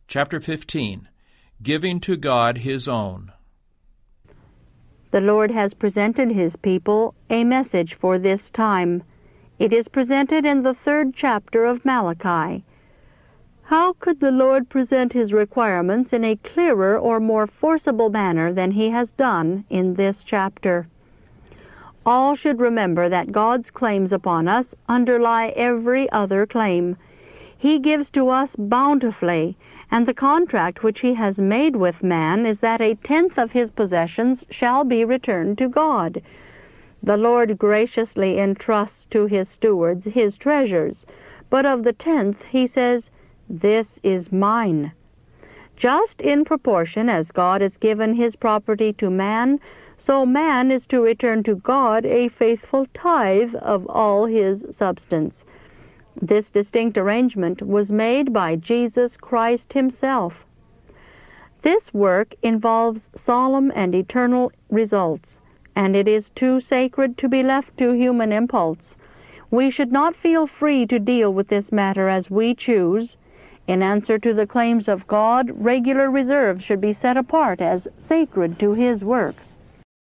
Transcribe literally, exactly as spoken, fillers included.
Chapter fifteen. Giving to God His Own. The Lord has presented His people a message for this time. It is presented in the third chapter of Malachi. How could the Lord present His requirements in a clearer or more forcible manner than He has done in this chapter? All should remember that God's claims upon us underlie every other claim. He gives to us bountifully, and the contract which He has made with man is that a tenth of his possessions shall be returned to God. The Lord graciously entrusts to His stewards His treasures, but of the tenth He says, "This is mine." Just in proportion as God has given His property to man, so man is to return to God a faithful tithe of all his substance. This distinct arrangement was made by Jesus Christ Himself. This work involves solemn and eternal results, and it is too sacred to be left to human impulse. We should not feel free to deal with this matter as we choose. In answer to the claims of God, regular reserves should be set apart as sacred to His work.